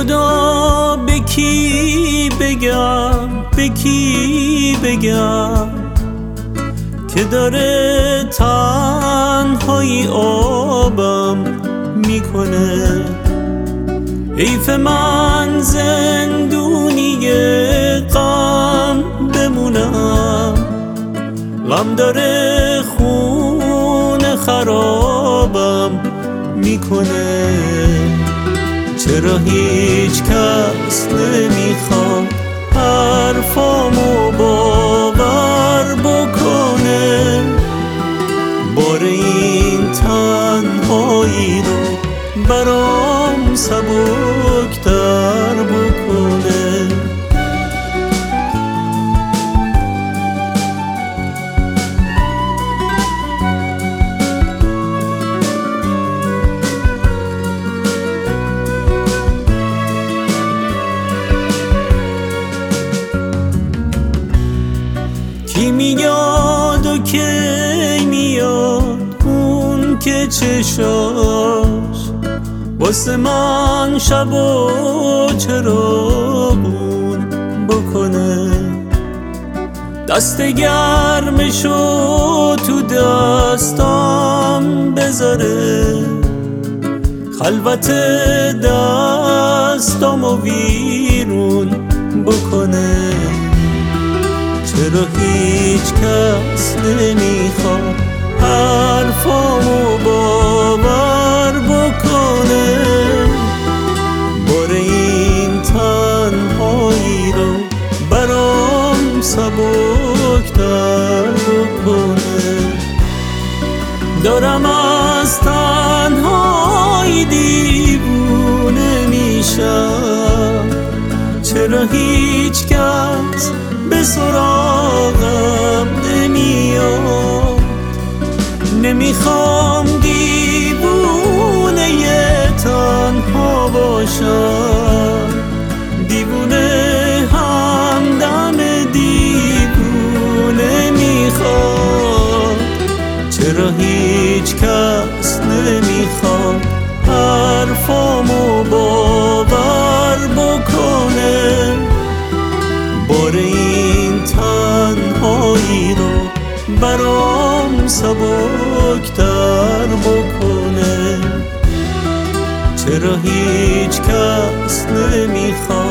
خدا به کی بگم، به کی بگم که داره تنهایی آبم میکنه. حیف من زندونی غم بمونم، غم داره خون خرابم میکنه. چرا هیچ کس نمیخواد حرفامو باور بکنه؟ بار این تنهایی رو برام سبک‌تر بکنه. کی میاد و کی میاد اون که چشاش واسه من شب و چراغون بکنه. دست گرمشو تو دستام بذاره، خلوت دستامو ویرون بکنه. چرا هیچ کس نمیخواد حرفامو باور بکنه؟ بار این تنهایی رو برام سبک‌تر بکنه. دارم از تنهایی دیوونه میشم، چرا هیچ کس به سراغم نمیاد؟ نمیخوام دیوونه تنها باشم، دیوونه همدم دیوونه میخواد. چرا هیچ کس نمیخواد حرفامو باور بکنه؟ بار این تنهایی رو برام سبک‌تر بکنه. چرا هیچ کس نمیخواد